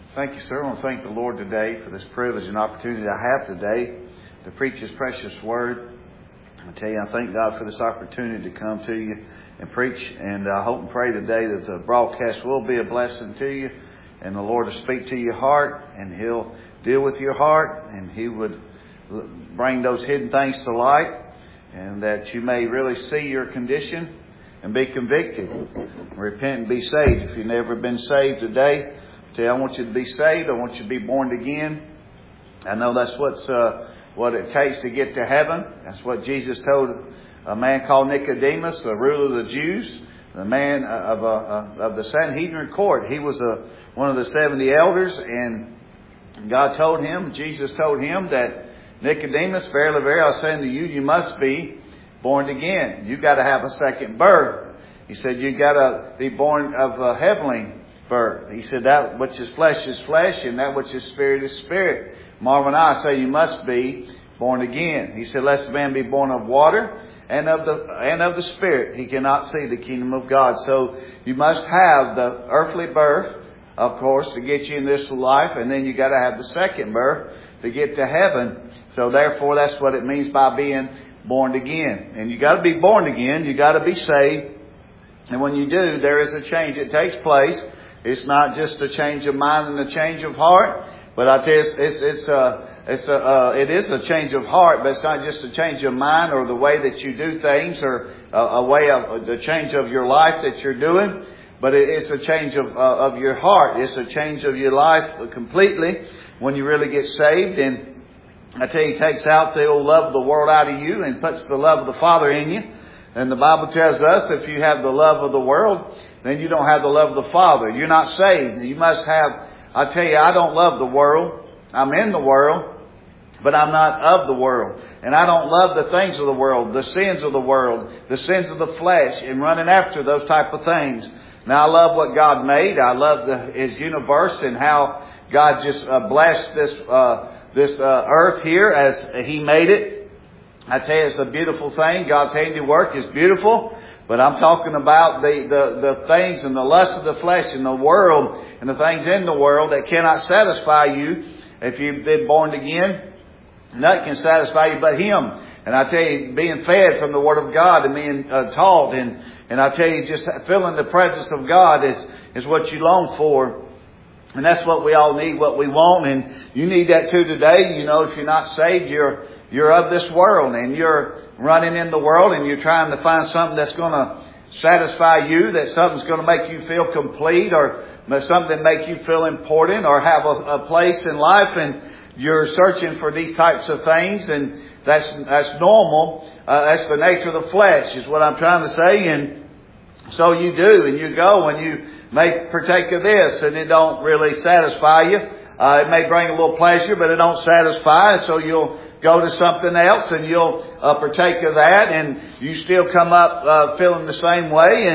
Thank you, sir. I want to thank the Lord today for this privilege and opportunity I have today to preach His precious Word. I tell you, I thank God for this opportunity to come to you and preach. And I hope and pray today that the broadcast will be a blessing to you. And the Lord will speak to your heart, and He'll deal with your heart, and He would bring those hidden things to light, and that you may really see your condition and be convicted, repent and be saved. If you've never been saved today, I want you to be saved. I want you to be born again. I know that's what it takes to get to heaven. That's what Jesus told a man called Nicodemus, the ruler of the Jews, the man of the Sanhedrin court. He was one of the 70 elders, and God told him, Jesus told him that Nicodemus, verily, verily, I say unto you, you must be born again. You got to have a second birth. He said you got to be born of a heavenly birth. He said that which is flesh, and that which is spirit. Marvel not, I say you must be born again. He said, lest a man be born of water and of the Spirit, he cannot see the kingdom of God. So you must have the earthly birth, of course, to get you in this life, and then you got to have the second birth to get to heaven. So therefore, that's what it means by being born again. And you got to be born again. You got to be saved. And when you do, there is a change that takes place. It's not just a change of mind and a change of heart, but I tell you, it is a change of heart, but it's not just a change of mind or the way that you do things or a way of the change of your life that you're doing, but it's a change of your heart. It's a change of your life completely when you really get saved. And I tell you, He takes out the old love of the world out of you and puts the love of the Father in you. And the Bible tells us if you have the love of the world, then you don't have the love of the Father. You're not saved. You must have, I tell you, I don't love the world. I'm in the world, but I'm not of the world. And I don't love the things of the world, the sins of the world, the sins of the flesh, and running after those type of things. Now, I love what God made. I love His universe and how God just blessed this earth here as He made it. I tell you, it's a beautiful thing. God's handiwork is beautiful. But I'm talking about the things and the lust of the flesh and the world and the things in the world that cannot satisfy you. If you've been born again, nothing can satisfy you but Him. And I tell you, being fed from the Word of God and being taught, and I tell you, just feeling the presence of God is what you long for. And that's what we all need, what we want. And you need that too today. You know, if you're not saved, you're of this world, and you're running in the world, and you're trying to find something that's going to satisfy you, that something's going to make you feel complete, or something that make you feel important, or have a place in life, and you're searching for these types of things, and that's normal. That's the nature of the flesh, is what I'm trying to say. And so you do, and you go, and you may partake of this, and it don't really satisfy you. It may bring a little pleasure, but it don't satisfy. So you'll go to something else, and you'll partake of that, and you still come up feeling the same way.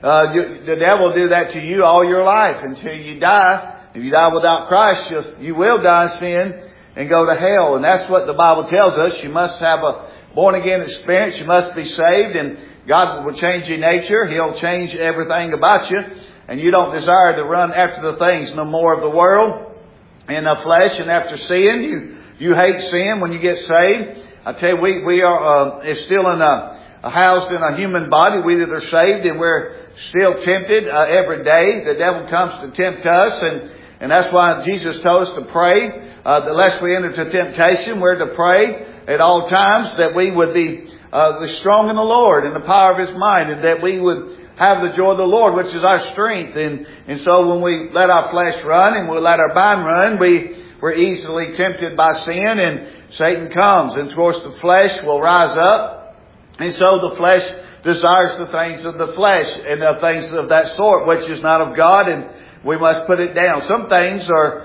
And the devil will do that to you all your life until you die. If you die without Christ, you will die in sin and go to hell. And that's what the Bible tells us. You must have a born-again experience. You must be saved, and God will change your nature. He'll change everything about you. And you don't desire to run after the things no more of the world and the flesh and after sin. You hate sin when you get saved. I tell you, we are still housed in a human body. We that are saved, and we're still tempted every day. The devil comes to tempt us, and that's why Jesus told us to pray. That lest we enter into temptation, we're to pray at all times that we would be strong in the Lord and the power of His might, and that we would have the joy of the Lord, which is our strength. And so when we let our flesh run and we let our mind run, we're easily tempted by sin, and Satan comes. And of course the flesh will rise up. And so the flesh desires the things of the flesh and the things of that sort, which is not of God, and we must put it down. Some things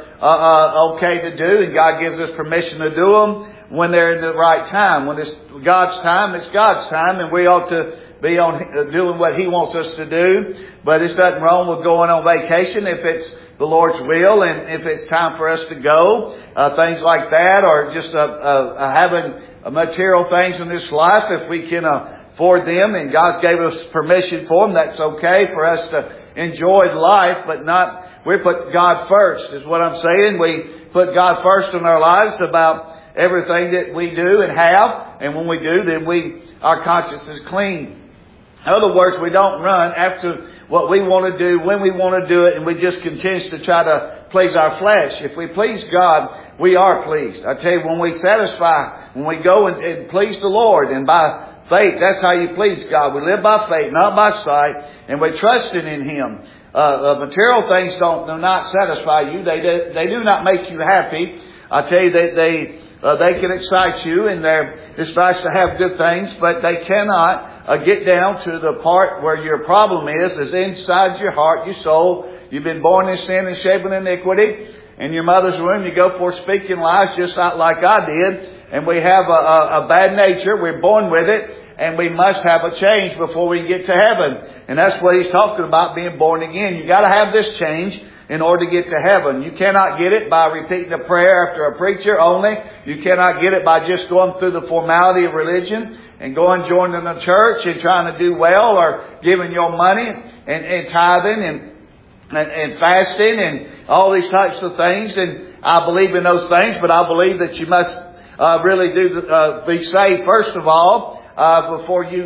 are okay to do, and God gives us permission to do them when they're in the right time. When it's God's time, it's God's time, and we ought to be on doing what He wants us to do. But there's nothing wrong with going on vacation if it's the Lord's will, and if it's time for us to go, things like that, or just having material things in this life, if we can afford them, and God gave us permission for them, that's okay for us to enjoy life, but not We put God first is what I'm saying. We put God first in our lives about everything that we do and have. And when we do, then our conscience is clean. In other words, we don't run after what we want to do, when we want to do it, and we just continue to try to please our flesh. If we please God, we are pleased. I tell you, when we go and please the Lord, and by faith, that's how you please God. We live by faith, not by sight, and we're trusting in Him. Material things do not satisfy you. They do not make you happy. I tell you that they can excite you, and it's nice to have good things, but they cannot get down to the part where your problem is inside your heart, your soul. You've been born in sin and shapen in iniquity. In your mother's womb, you go forth speaking lies just like I did. And we have a bad nature. We're born with it. And we must have a change before we get to heaven. And that's what he's talking about, being born again. You got to have this change in order to get to heaven. You cannot get it by repeating a prayer after a preacher only. You cannot get it by just going through the formality of religion and going joining a church and trying to do well, or giving your money and tithing and fasting and all these types of things. And I believe in those things, but I believe that you must really be saved first of all before you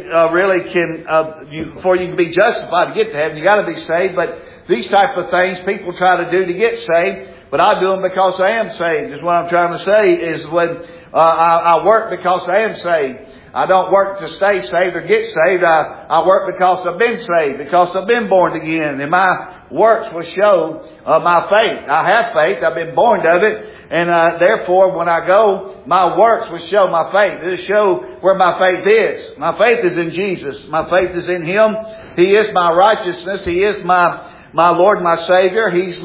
before you can be justified to get to heaven. You got to be saved. But these type of things people try to do to get saved, but I do them because I am saved. Is what I'm trying to say. Is when I work because I am saved. I don't work to stay saved or get saved. I work because I've been saved, because I've been born again. And my works will show my faith. I have faith. I've been born of it. And therefore, when I go, my works will show my faith. It'll show where my faith is. My faith is in Jesus. My faith is in Him. He is my righteousness. He is my Lord, my Savior. He's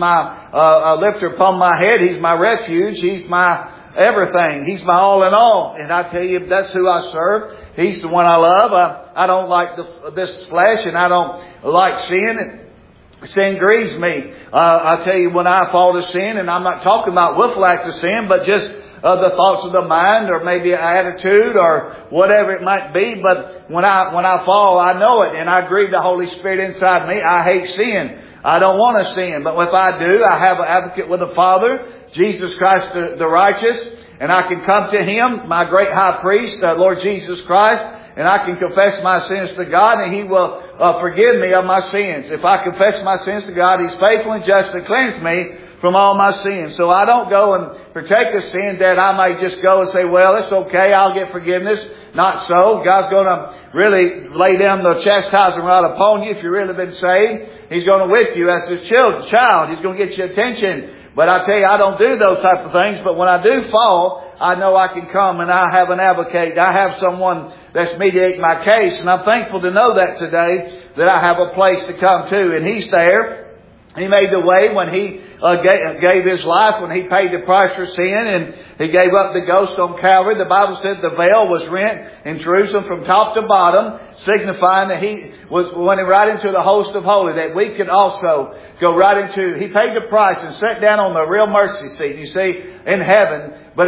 my lifter upon my head. He's my refuge. He's my everything. He's my all in all. And I tell you, that's who I serve. He's the one I love. I don't like this flesh, and I don't like sin. Sin grieves me. I tell you, when I fall to sin, and I'm not talking about willful acts of sin, but just the thoughts of the mind, or maybe an attitude, or whatever it might be. But when I fall, I know it, and I grieve the Holy Spirit inside me. I hate sin. I don't want to sin. But if I do, I have an advocate with the Father, Jesus Christ the righteous, and I can come to Him, my great high priest, Lord Jesus Christ, and I can confess my sins to God, and He will forgive me of my sins. If I confess my sins to God, He's faithful and just to cleanse me from all my sins. So I don't go and partake of sin that I might just go and say, well, it's okay, I'll get forgiveness. Not so. God's going to really lay down the chastisement rod upon you if you've really been saved. He's going to whip you as His child. He's going to get your attention. But I tell you, I don't do those type of things. But when I do fall, I know I can come and I have an advocate. I have someone that's mediating my case. And I'm thankful to know that today, that I have a place to come to. And He's there. He made the way when He gave His life, when He paid the price for sin, and He gave up the ghost on Calvary. The Bible said the veil was rent in Jerusalem from top to bottom, signifying that He went right into the host of holy, that we could also go right into. He paid the price and sat down on the real mercy seat, you see, in heaven. But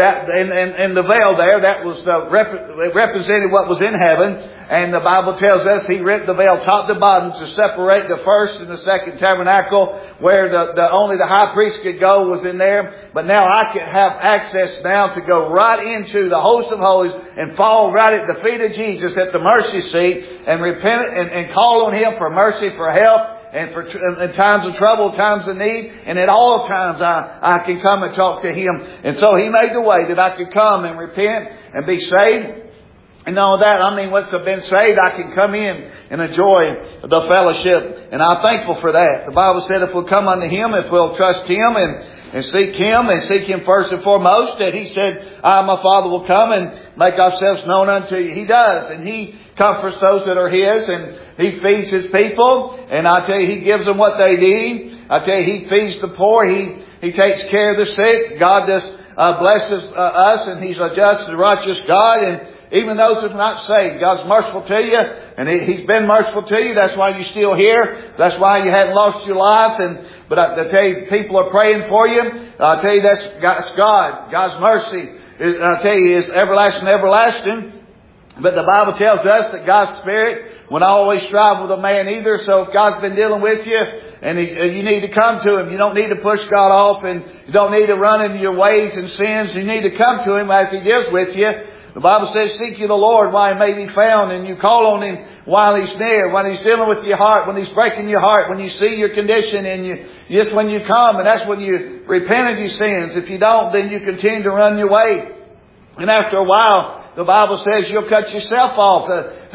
in the veil there, that was it represented what was in heaven. And the Bible tells us He ripped the veil top to bottom to separate the first and the second tabernacle, where only the high priest could go was in there. But now I can have access now to go right into the host of holies and fall right at the feet of Jesus at the mercy seat and repent and call on Him for mercy, for help, and for in times of trouble, times of need. And at all times I can come and talk to Him. And so He made the way that I could come and repent and be saved. And all that, I mean, once I've been saved, I can come in and enjoy the fellowship. And I'm thankful for that. The Bible said if we'll come unto Him, if we'll trust Him and seek Him first and foremost, that He said, I, my Father, will come and make ourselves known unto you. He does. And He comforts those that are His, and He feeds His people. And I tell you, He gives them what they need. I tell you, He feeds the poor. He takes care of the sick. God just blesses us, and He's a just and righteous God. And even those who are not saved, God's merciful to you, and He's been merciful to you. That's why you're still here. That's why you haven't lost your life. But I tell you, people are praying for you. I tell you, that's God. God's mercy, I tell you, is everlasting, everlasting. But the Bible tells us that God's Spirit will not always strive with a man either. So if God's been dealing with you and you need to come to Him, you don't need to push God off, and you don't need to run into your ways and sins. You need to come to Him as He deals with you. The Bible says, seek ye the Lord while He may be found, and you call on Him while He's near, when He's dealing with your heart, when He's breaking your heart, when you see your condition, and just when you come, and that's when you repent of your sins. If you don't, then you continue to run your way. And after a while, the Bible says you'll cut yourself off.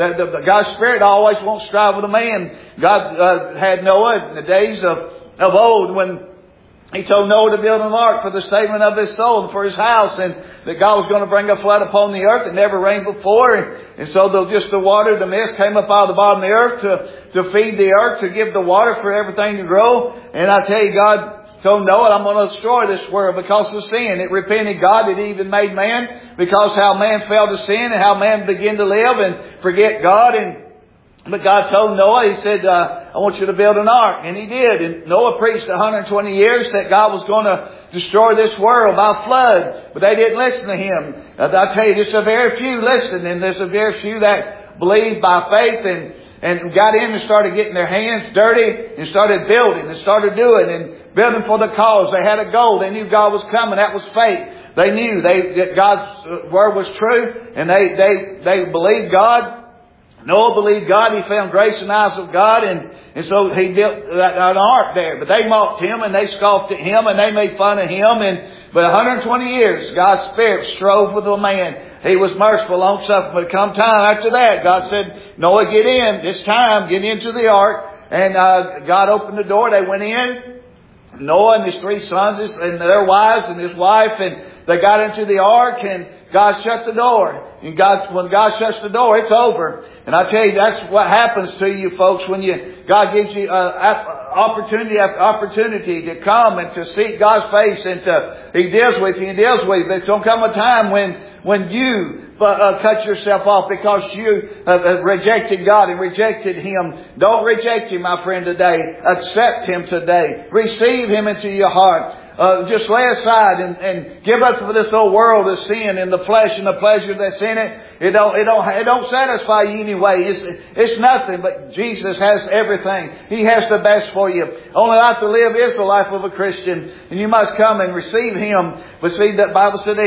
God's Spirit always won't strive with a man. God had Noah in the days of old when He told Noah to build an ark for the saving of his soul and for his house, and that God was going to bring a flood upon the earth that never rained before. And so the water, the mist came up out of the bottom of the earth to feed the earth, to give the water for everything to grow. And I tell you, God told Noah, I'm going to destroy this world because of sin. It repented God that He even made man, because how man fell to sin and how man began to live and forget God. But God told Noah, He said, I want you to build an ark. And He did. And Noah preached 120 years that God was going to destroy this world by flood. But they didn't listen to Him. I tell you, there's a very few listened, and there's a very few that believed by faith and got in and started getting their hands dirty and started building and started doing and building for the cause. They had a goal. They knew God was coming. That was faith. They knew that God's word was true, and they believed God. Noah believed God. He found grace in the eyes of God, and so he built an ark there. But they mocked Him, and they scoffed at Him, and they made fun of Him. But 120 years, God's Spirit strove with a man. He was merciful, long-suffering. But come time after that, God said, Noah, get in. This time, get into the ark. And God opened the door. They went in. Noah and his 3 sons and their wives and his wife, and they got into the ark, and God shut the door. And when God shuts the door, it's over. And I tell you, that's what happens to you folks when God gives you opportunity after opportunity to come and to seek God's face, and He deals with you and deals with you. There's going to come a time when you cut yourself off because you have rejected God and rejected Him. Don't reject Him, my friend, today. Accept Him today. Receive Him into your heart. Just lay aside and give up for this old world of sin and the flesh and the pleasure that's in it. It don't satisfy you anyway. It's nothing, but Jesus has everything. He has the best for you. Only life to live is the life of a Christian, and you must come and receive Him. But see, that Bible said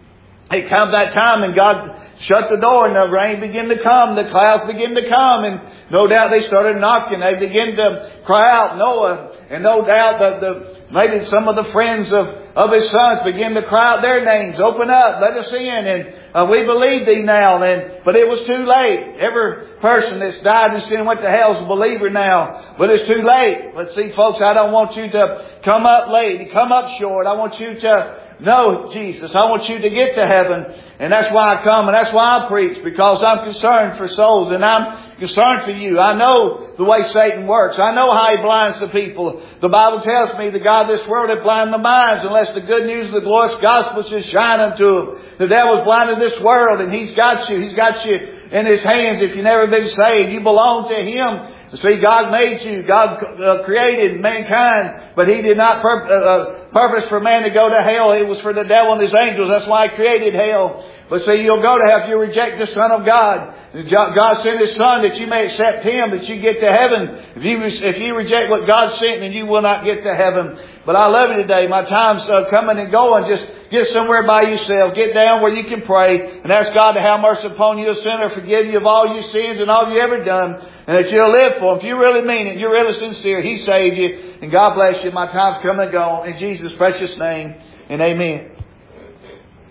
it come that time, and God shut the door, and the rain began to come, the clouds began to come, and no doubt they started knocking. They began to cry out, Noah, and no doubt maybe some of the friends of his sons began to cry out their names. Open up, let us in, and we believe Thee now. But it was too late. Every person that's died in sin and went to hell is a believer now. But it's too late. But see, folks, I don't want you to come up late, come up short. I want you to know Jesus. I want you to get to heaven. And that's why I come, and that's why I preach, because I'm concerned for souls, and I'm concerned for you. I know the way Satan works. I know how he blinds the people. The Bible tells me the God of this world had blinded the minds unless the good news of the glorious gospel should shine unto them. The devil's blinded this world, and he's got you. He's got you in his hands if you've never been saved. You belong to Him. See, God made you. God created mankind, but He did not purpose for man to go to hell. It was for the devil and his angels. That's why He created hell. But see, you'll go to hell if you reject the Son of God. God sent His Son that you may accept Him, that you get to heaven. If you reject what God sent, then you will not get to heaven. But I love you today. My time's coming and going. Just get somewhere by yourself. Get down where you can pray and ask God to have mercy upon you, a sinner, forgive you of all your sins and all you ever done, and that you'll live for Him. If you really mean it, you're really sincere, He saved you. And God bless you. My time's come and gone. In Jesus' precious name, and amen.